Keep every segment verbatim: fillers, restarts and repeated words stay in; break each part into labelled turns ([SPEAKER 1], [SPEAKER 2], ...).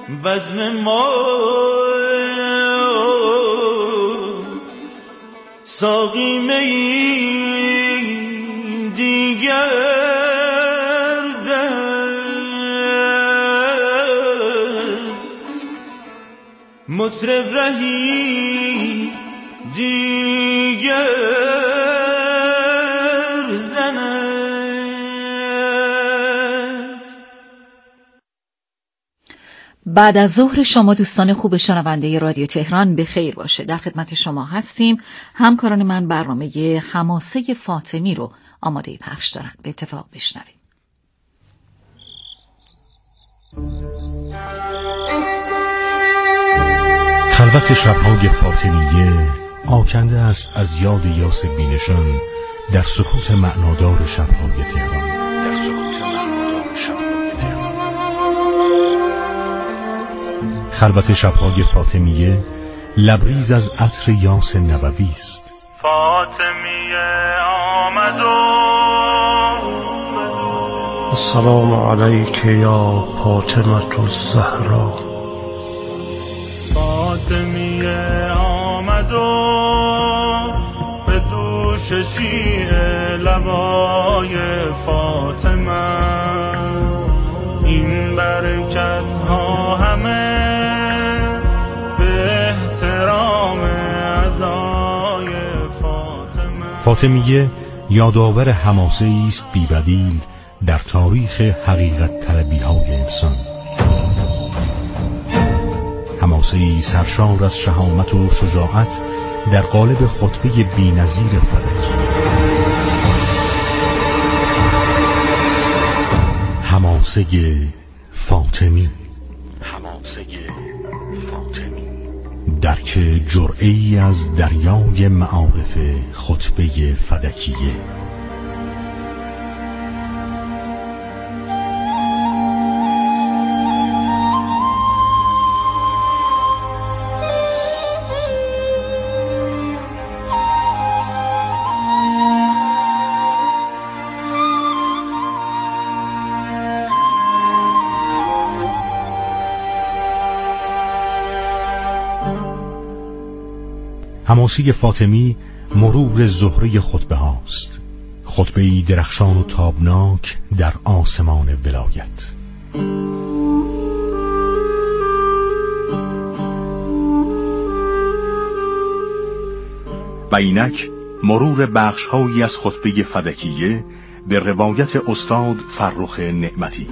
[SPEAKER 1] بزم ما ساقی می دیگر ده مطرب رهی دیگر زند.
[SPEAKER 2] بعد از ظهر شما دوستان خوب شنونده رادیو تهران به خیر باشه. در خدمت شما هستیم. همکاران من برنامه حماسه فاطمی رو آماده پخش دارن. به اتفاق بشنویم.
[SPEAKER 3] خلوت شب‌های فاطمیه آکنده است از یاد یاس بینشان در سکوت معنادار شب‌های تهران. در سکوت معنادار شب‌های تهران. خلوت شب‌های فاطمیه لبریز از عطر یاس نبوی است.
[SPEAKER 4] فاطمیه آمد و
[SPEAKER 5] السلام علیک یا فاطمه الزهرا.
[SPEAKER 4] فاطمیه آمد و به دوش شیعه لبای فاطمه این برکت ها همه به احترام عزای فاطمه.
[SPEAKER 3] فاطمیه یادآور حماسه است بی‌بدیل در تاریخ حقیقت طلبی های انسان. حماسه‌ای سرشار از شهامت و شجاعت در قالب خطبه بی‌نظیر فلکی. حماسه فاطمی. حماسه فاطمی درک جرعه‌ای از دریای معارف خطبه فلکیه. حماسه فاطمی مرور زهره خطبه هاست. خطبه‌ای درخشان و تابناک در آسمان ولایت. و اینک مرور بخش‌هایی از خطبه فدکیه به روایت استاد فرخ نعمتی.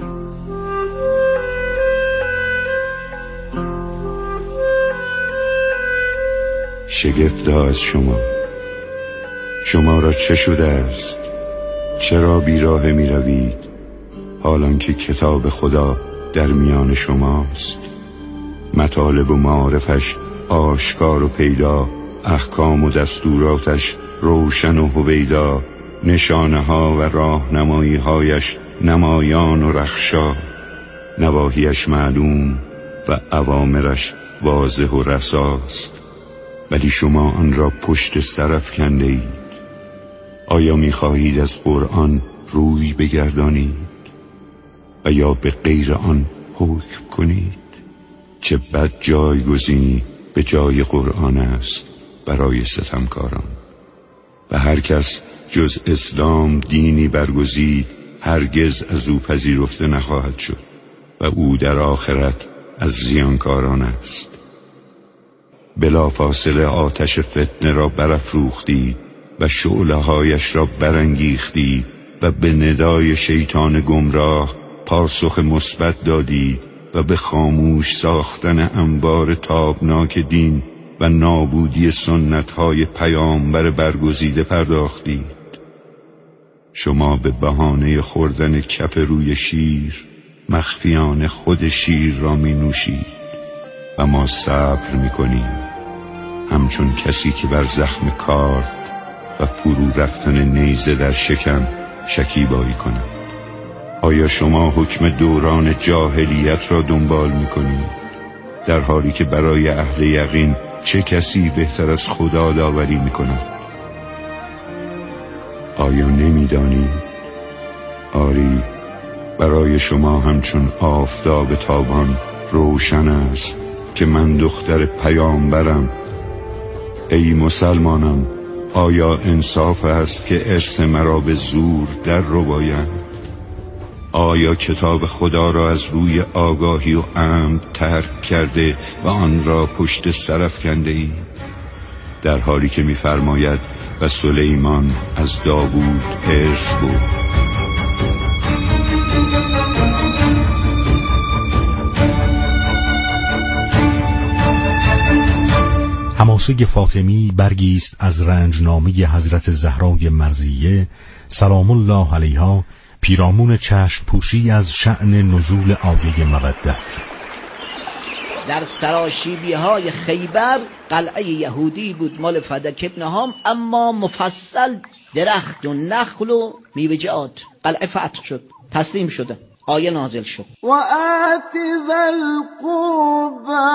[SPEAKER 6] شگفتا از شما، شما را چه شده است؟ چرا بیراه می روید حالان که کتاب خدا در میان شماست؟ مطالب و معارفش آشکار و پیدا، احکام و دستوراتش روشن و هویدا، نشانه ها و راهنمایی هایش نمایان و رخشا، نواهیش معلوم و اوامرش واضح و رساست. ولی شما آن را پشت سر افکنده اید. آیا می‌خواهید از قرآن روی بگردانید و یا به غیر آن حکم کنید؟ چه بد جایگزینی به جای قرآن است برای ستمکاران. و هر کس جز اسلام دینی برگزید هرگز از او پذیرفته نخواهد شد و او در آخرت از زیانکاران است. بلا فاصله آتش فتنه را برافروختی و شعله هایش را برانگیختی و به ندای شیطان گمراه پاسخ مثبت دادی و به خاموش ساختن انوار تابناک دین و نابودی سنت های پیامبر برگزیده پرداختید. شما به بهانه خوردن کف روی شیر مخفیانه خود شیر را می نوشید و ما صبر می کنیم، همچون کسی که بر زخم کارد و فرو رفتن نیزه در شکم شکیبایی کند. آیا شما حکم دوران جاهلیت را دنبال می کنید در حالی که برای اهل یقین چه کسی بهتر از خدا داوری می کند؟ آیا نمی دانید؟ آری، برای شما همچون آفتاب تابان روشن است که من دختر پیامبرم. ای مسلمانم، آیا انصاف است که ارث مرا به زور در ربایند؟ آیا کتاب خدا را از روی آگاهی و عمد ترک کرده و آن را پشت سر افکنده ای؟ در حالی که می‌فرماید و سلیمان از داوود ارث بود.
[SPEAKER 3] حماسه فاطمی برگی است از رنجنامه حضرت زهرای مرضیه سلام الله علیها، پیرامون چشم پوشی از شأن نزول آیه مودت.
[SPEAKER 7] در سراشیبی های خیبر قلعه یهودی بود مال فدک ابن هام، اما مفصل درخت و نخل و میوه‌جات. قلعه فتح شد، تسلیم شده، آیه نازل شد.
[SPEAKER 1] و آت ذا القربى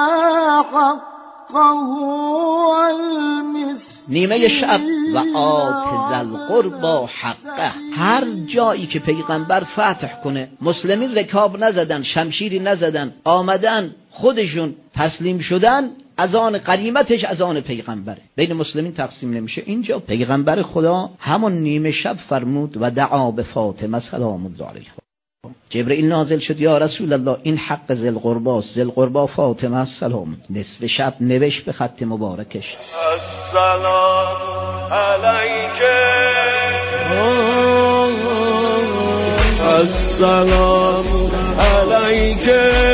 [SPEAKER 7] نیمه شب و آت ذا القربى حقه. هر جایی که پیغمبر فتح کنه مسلمین رکاب نزدن، شمشیری نزدن، آمدن خودشون تسلیم شدن، از آن غنیمتش از آن پیغمبره، بین مسلمین تقسیم نمیشه. اینجا پیغمبر خدا همون نیمه شب فرمود و دعا به فاطمه سلام الله علیها. جبرئیل نازل شد یا رسول الله این حق ذی القربی است، ذی القربی فاطمه سلام. نصف شب نوشت به خط مبارکش
[SPEAKER 1] السلام علیک السلام علیک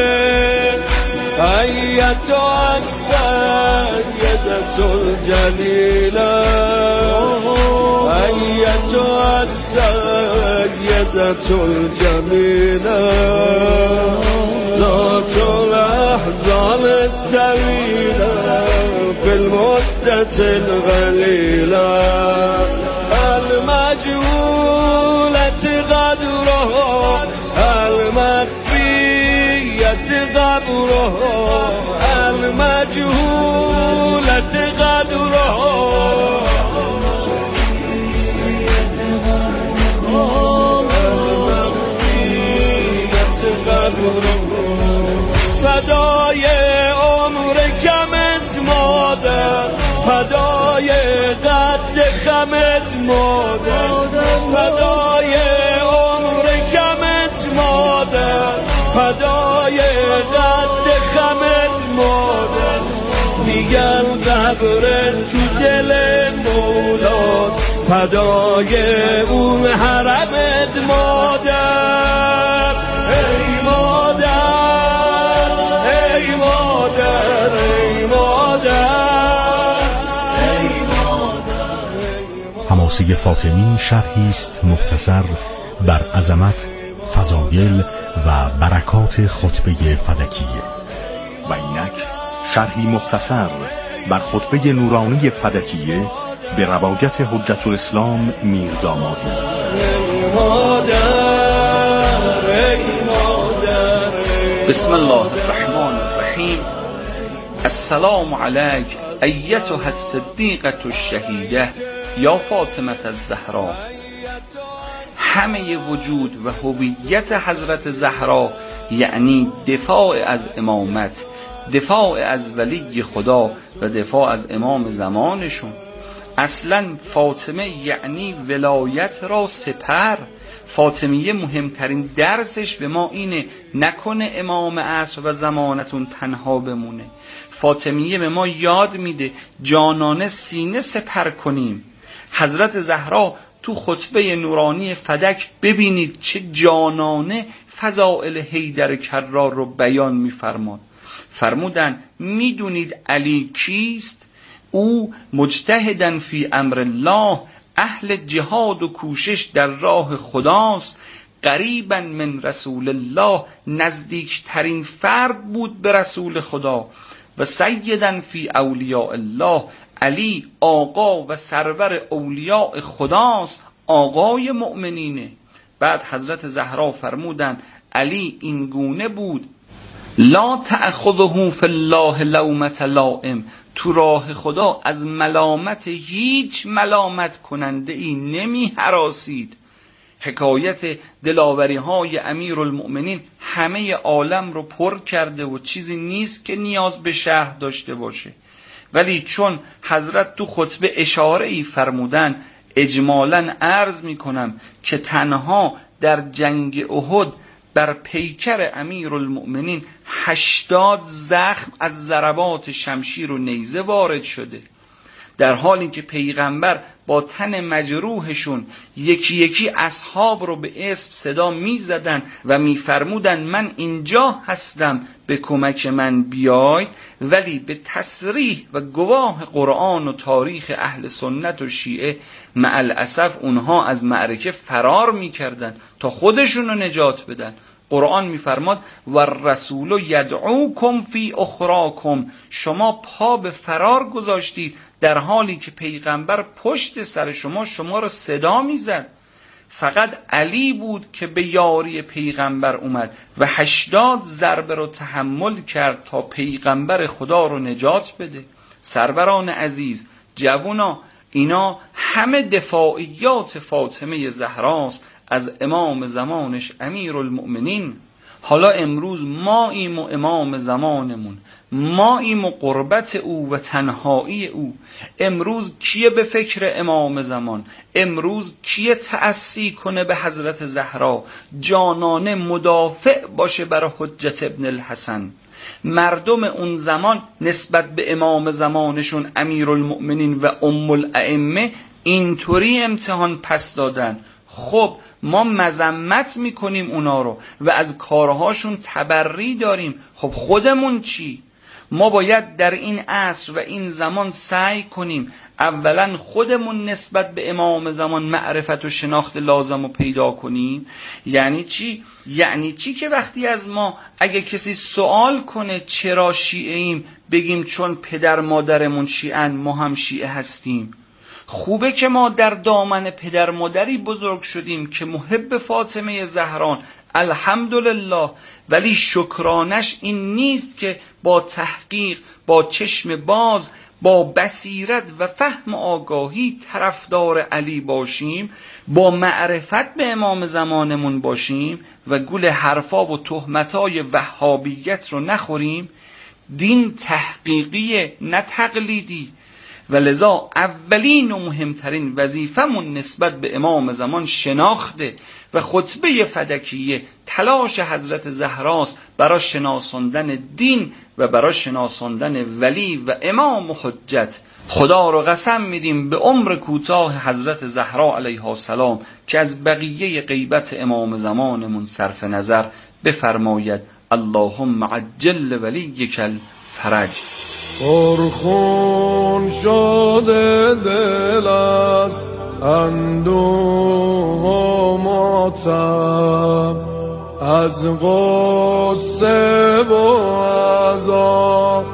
[SPEAKER 1] ایتها السیدة الجلیلة ایتها السیدة الجمیلة ذات الاحزان الطویلة فی المدة القلیلة المجهولة قدرها المخفیة قبرها المجهولة قدرها فدای عمر کمت مادر، فدای قد خمت مادر، فدای عمر کمت مادر، فدای قد خمت مادر. میگن قبر تو دل مولاست، فدای اون حرمت مادر. ای مادر ای مادر ای مادر ای مادر.
[SPEAKER 3] حماسه فاطمی شرحی است مختصر بر عظمت، فضایل و برکات خطبه فدکیه و اینک شرحی مختصر بر خطبه نورانی فدکیه به روایت حجت الاسلام میر دامادی.
[SPEAKER 8] بسم الله الرحمن الرحیم. السلام علیک ایتها الصدیقة الشهیده یا فاطمه الزهرا. همه وجود و هویت حضرت زهرا یعنی دفاع از امامت، دفاع از ولی خدا و دفاع از امام زمانشون. اصلا فاطمه یعنی ولایت را سپر. فاطمیه مهمترین درسش به ما اینه نکنه امام عصر و زمانتون تنها بمونه. فاطمیه به ما یاد میده جانانه سینه سپر کنیم. حضرت زهرا تو خطبه نورانی فدک ببینید چه جانانه فضائل حیدر کرار رو بیان میفرماد. فرمودن میدونید علی کیست؟ او مجتهدن فی امر الله، اهل جهاد و کوشش در راه خداست. قریبا من رسول الله، نزدیکترین فرد بود به رسول خدا. و سیدن فی اولیاء الله، علی آقا و سرور اولیاء خداست، آقای مؤمنینه. بعد حضرت زهرا فرمودن علی این گونه بود لا تأخذه فی الله لومة لائم، تو راه خدا از ملامت هیچ ملامت کننده ای نمی هراسید. حکایت دلاوری های امیرالمؤمنین همه عالم رو پر کرده و چیزی نیست که نیاز به شرح داشته باشه. ولی چون حضرت تو خطبه اشاره ای فرمودن، اجمالاً عرض می کنم که تنها در جنگ احد بر پیکر امیرالمؤمنین هشتاد زخم از ضربات شمشیر و نیزه وارد شده، در حالی که پیغمبر با تن مجروحشون یکی یکی اصحاب رو به اسم صدا می زدن و می فرمودن من اینجا هستم به کمک من بیاید، ولی به تصریح و گواه قرآن و تاریخ اهل سنت و شیعه مع الاسف اونها از معرکه فرار می کردن تا خودشون رو نجات بدن. قرآن میفرماد و الرسول یدعوکم فی اخراکم، شما پا به فرار گذاشتید در حالی که پیغمبر پشت سر شما شما را صدا میزد. فقط علی بود که به یاری پیغمبر اومد و هشتاد ضربه رو تحمل کرد تا پیغمبر خدا رو نجات بده. سروران عزیز، جوونا، اینا همه دفاعیات فاطمه زهراست از امام زمانش امیرالمؤمنین. حالا امروز ما ایم و امام زمانمون، ما ایم و قربت او و تنهایی او. امروز کیه به فکر امام زمان؟ امروز کیه تأسی کنه به حضرت زهرا، جانانه مدافع باشه برای حجت ابن الحسن؟ مردم اون زمان نسبت به امام زمانشون امیرالمؤمنین و ام الائمه اینطوری امتحان پس دادن. خب ما مذمت میکنیم اونا رو و از کارهاشون تبری داریم، خب خودمون چی؟ ما باید در این عصر و این زمان سعی کنیم اولا خودمون نسبت به امام زمان معرفت و شناخت لازم رو پیدا کنیم. یعنی چی؟ یعنی چی که وقتی از ما اگه کسی سوال کنه چرا شیعه ایم بگیم چون پدر مادرمون شیعن ما هم شیعه هستیم. خوبه که ما در دامن پدر مادری بزرگ شدیم که محب فاطمه زهران، الحمدلله، ولی شکرانش این نیست که با تحقیق، با چشم باز، با بصیرت و فهم و آگاهی طرفدار علی باشیم، با معرفت به امام زمانمون باشیم و گول حرفا و تهمتای وهابیت رو نخوریم. دین تحقیقی نه تقلیدی، و لذا اولین و مهمترین وظیفمون نسبت به امام زمان شناخته و خطبه فدکیه تلاش حضرت زهراست برای شناساندن دین و برای شناساندن ولی و امام و حجت. خدا رو قسم میدیم به عمر کوتاه حضرت زهرا علیها السلام که از بقیه غیبت امام زمانمون صرف نظر بفرماید اللهم عجل ولیک الفرج.
[SPEAKER 1] پرخون شده دل از اندوه و ماتم، از غصه و عذاب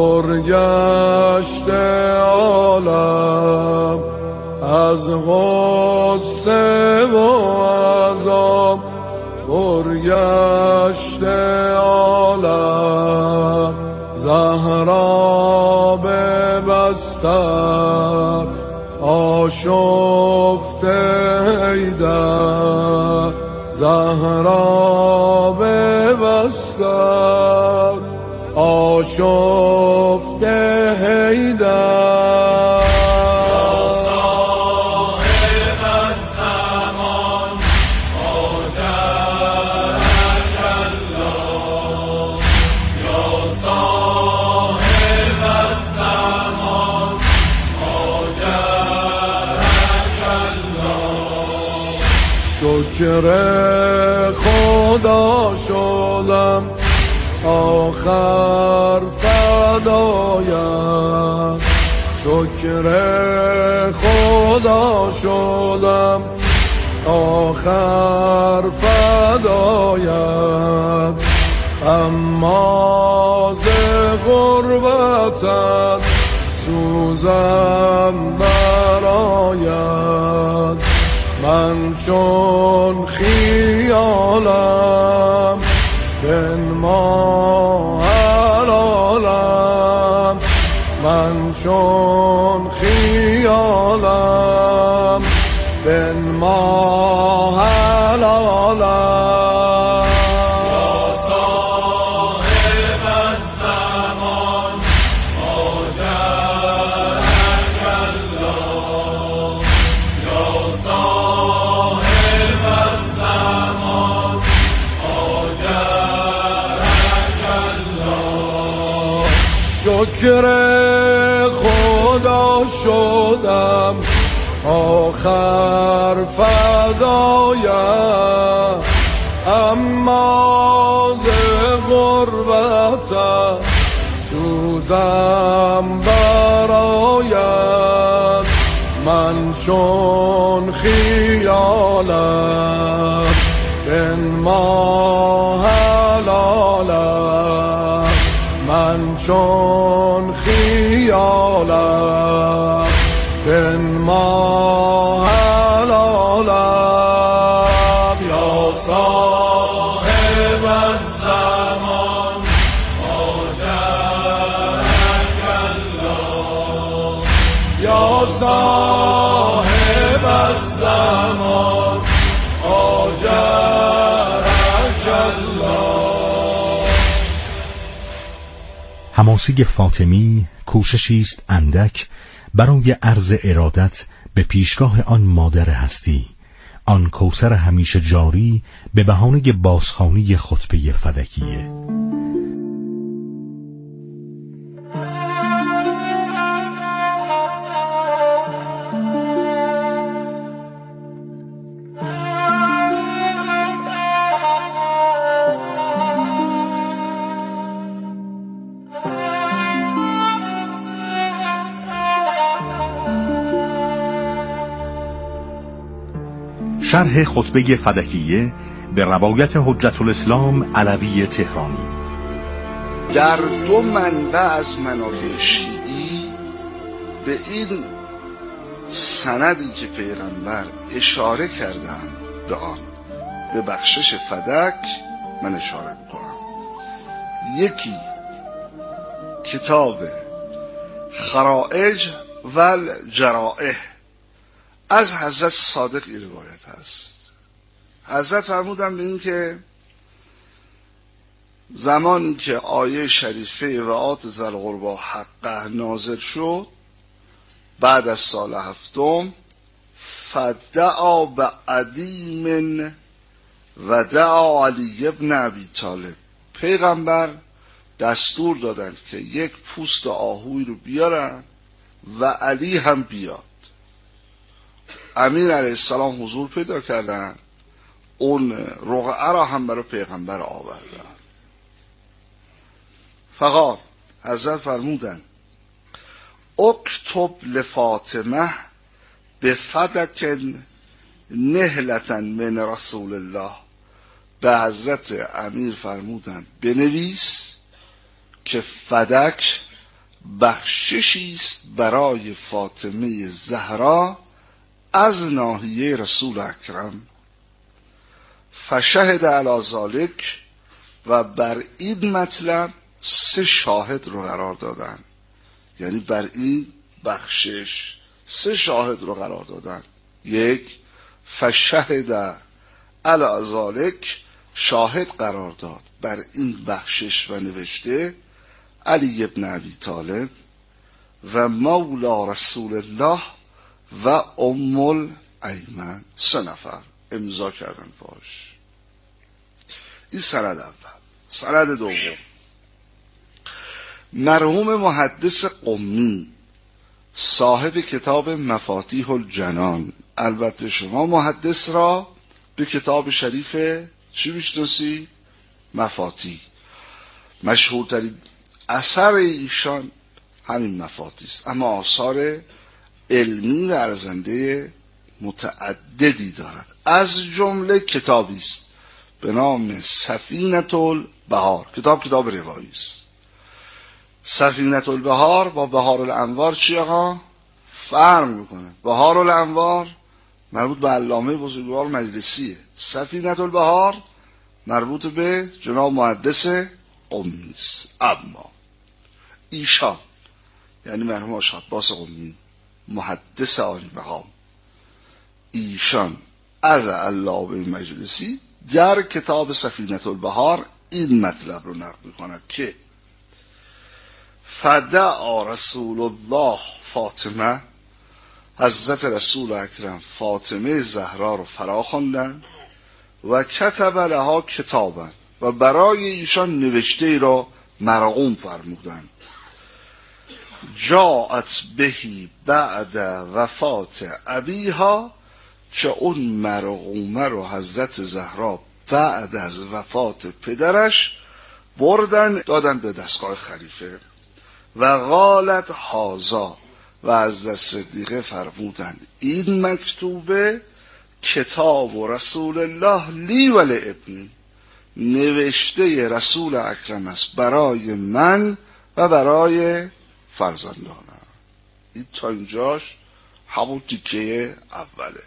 [SPEAKER 1] پرگشته عالم، از غصه و عذاب پرگشته عالم. زهرا ببستم آشفته حیدر، زهرا ببستم آشفته حیدر. شکر خدا شدم آخر فدایم، شکر خدا شدم آخر فدایم. اما ز غربتت سوزم برآید، من چون خیالم بنما حلالم، من چون خیالم بنما حلالم. شکر خدا شدم آخر فدایم، اما ز غربتم سوزم برایم. من چون خیالم بنما حلالم، من چون خیالم بنما حلالم. یا صاحب الزمان آجرک الله، یا صاحب الزمان آجرک الله.
[SPEAKER 3] حماسه فاطمی کوششی است اندک برای عرض ارادت به پیشگاه آن مادر هستی، آن کوثر همیشه جاری به بهانه بازخوانی خطبه فدکیه. شرح خطبه فدکیه به روایت حجت الاسلام علوی تهرانی.
[SPEAKER 9] در دو منبع از منابع شیعی به این سندی که پیغمبر اشاره کردن به آن، به بخشش فدک، من اشاره بکنم. یکی کتاب خرائج و الجرائح از حضرت صادق این روایت هست. حضرت فرمودن به این که زمانی که آیه شریفه و آت ذی القربی حقه نازل شد، بعد از سال هفتم، فدعا به عدیم و دعا علی ابن ابی طالب، پیغمبر دستور دادند که یک پوست آهوی رو بیارن و علی هم بیاد. امیر علیه السلام حضور پیدا کردن، اون رقعه را هم برای پیغمبر آوردن. فقط حضرت فرمودن اکتب لفاطمه بفدک نهلتا من رسول الله. به حضرت امیر فرمودن بنویس که فدک بخششی است برای فاطمه زهرا از ناحیه رسول اکرم. فشهد علی ذالک، و بر این مطلب سه شاهد رو قرار دادن، یعنی بر این بخشش سه شاهد رو قرار دادن. یک، فشهد علی ذالک، شاهد قرار داد بر این بخشش و نوشته علی ابن ابی طالب و مولا رسول الله و ام الایمن. سه نفر امضا کردن باش. این سند اول. سند دوم، مرحوم محدث قمی صاحب کتاب مفاتیح الجنان، البته شما محدث را به کتاب شریف چی میشناسی؟ مفاتیح. مشهورترین اثر ایشان همین مفاتیح است، اما آثار علمی و ارزنده متعددی دارد. از جمله کتابی است به نام سفینة البحار. کتاب کتاب روایی است. سفینة البحار با بحار الانوار چی آقا؟ فرق میکنه. بحار الانوار مربوط به علامه بزرگوار مجلسیه، سفینة البحار مربوط به جناب محدث قمی است. اما ایشان یعنی مرحوم آشاد باس قمی محدث عالی مقام، ایشان از علامه مجلسی در کتاب سفینة البحار این مطلب رو نقل می‌کند که فدعا رسول الله فاطمه، حضرت رسول اکرم فاطمه زهرا رو فرا خواندن و کتب لها کتابا، و برای ایشان نوشته ای را مرقوم فرمودند. جاءت بهی بعد وفات ابیها، که اون مرقومه رو حضرت زهرا بعد از وفات پدرش بردن دادن به دستگاه خلیفه. و قالت هازا، و از صدیقه فرمودن این مکتوبه کتاب و رسول الله لی و لابنی، نوشته رسول اکرم است برای من و برای فرزندانم. این تا اینجاش همون تیکه اوله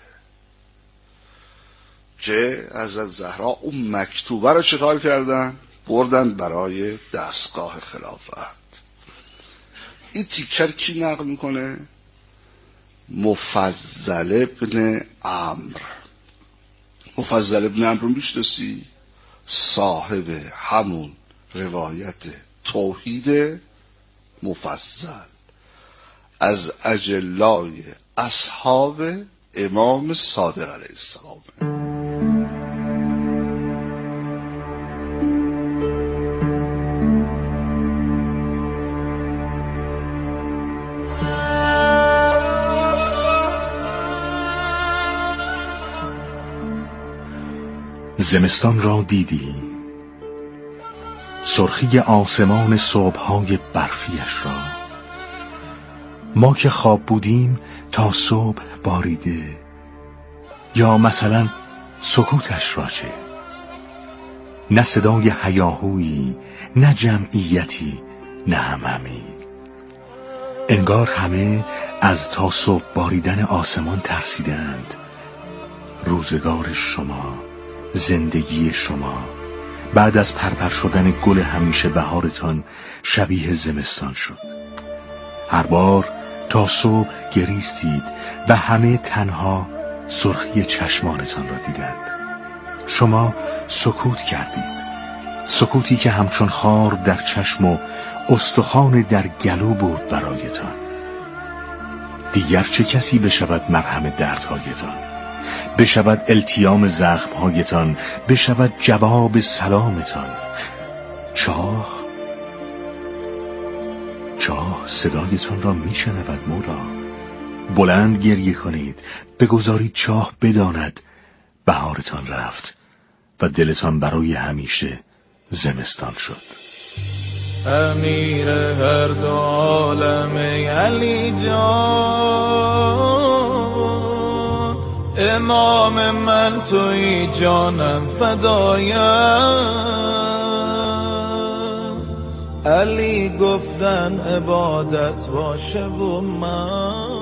[SPEAKER 9] که حضرت زهرا اون مکتوبه رو چکار کردن؟ بردن برای دستگاه خلافت. این تیکر کی نقل میکنه؟ مفضل ابن عمرو. مفضل ابن عمرو میشناسی؟ صاحب همون روایت توحید مفضل از اجلای اصحاب امام صادق علیه السلام.
[SPEAKER 3] زمستان را دیدی، سرخی آسمان صبح‌های برفیش را. ما که خواب بودیم تا صبح باریده، یا مثلا سکوتش را چه؟ نه صدای هیاهویی، نه جمعیتی، نه همهمی. انگار همه از تا صبح باریدن آسمان ترسیدند. روزگار شما، زندگی شما بعد از پرپر شدن گل همیشه بهارتان شبیه زمستان شد. هر بار تا صبح گریستید و همه تنها سرخی چشمانتان را دیدند. شما سکوت کردید، سکوتی که همچون خار در چشم و استخوان در گلو بود برایتان. دیگر چه کسی بشود مرهم دردهایتان، بشود التیام زخمهایتان، بشود جواب سلامتان؟ چاه چاه صدایتان را میشنود مولا. بلند گریه کنید، بگذارید چاه بداند بهارتان رفت و دلتان برای همیشه زمستان شد.
[SPEAKER 1] امیر هر دو عالم علی جان، امام من توی جانم فدایت. علی گفتن عبادت باشه و من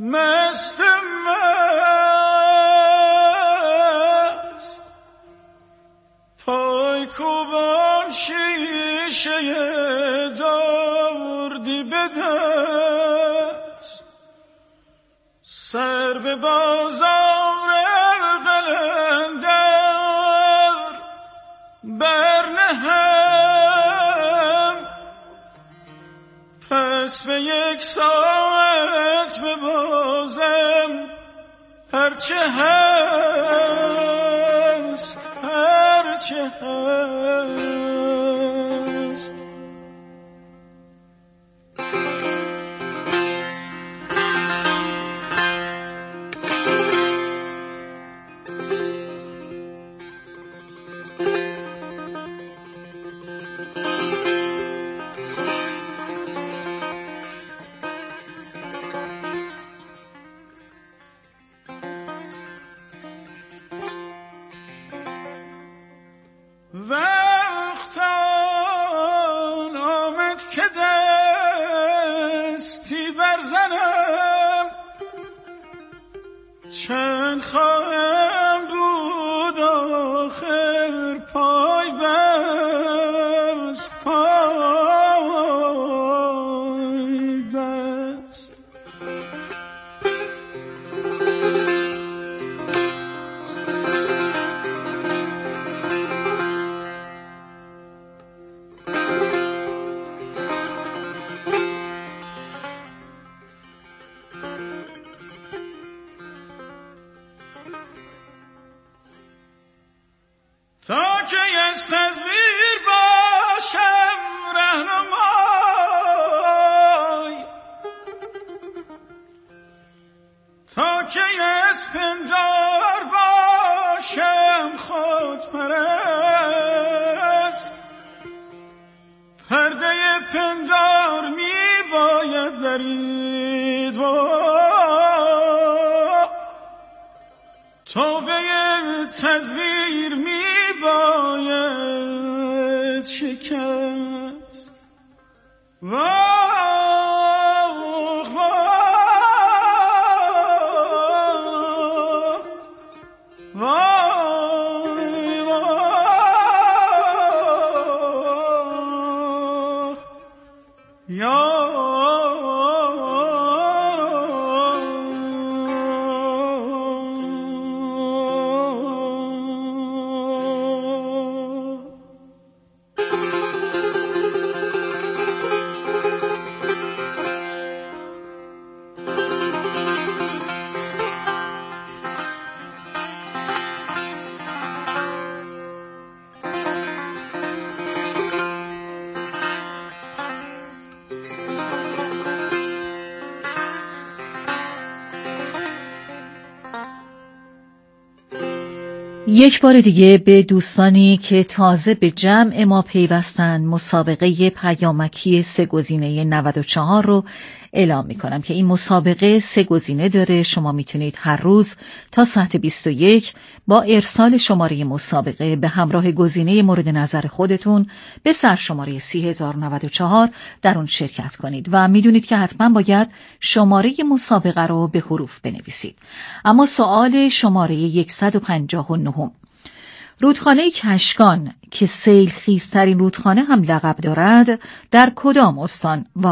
[SPEAKER 1] مست مست پای کوبان شیشه دردی به دست سر به بازار قلندر برنهم پس به یک ساعت به بازم هرچه هست هرچه هست. وقت آن آمد که دستی برزنم چند خواهم بود آخر پای بست پای بست. تا که از تصویر باشم رهنمای تا که از پندار باشم خودپرست پرده پندار می باید درید با توبه تصویر می باید شکست. واخ واخ وای واخ یا
[SPEAKER 2] یک بار دیگه به دوستانی که تازه به جمع ما پیوستن مسابقه پیامکی سه گزینه نود و چهار رو اعلام میکنم که این مسابقه سه گزینه داره. شما میتونید هر روز تا ساعت بیست و یک با ارسال شماره مسابقه به همراه گزینه مورد نظر خودتون به سرشماره سی هزار و نود و چهار در اون شرکت کنید و میدونید که حتما باید شماره مسابقه رو به حروف بنویسید. اما سوال شماره صد و پنجاه و نه، رودخانه کشکان که سیل خیزترین رودخانه هم لقب دارد در کدام استان واقع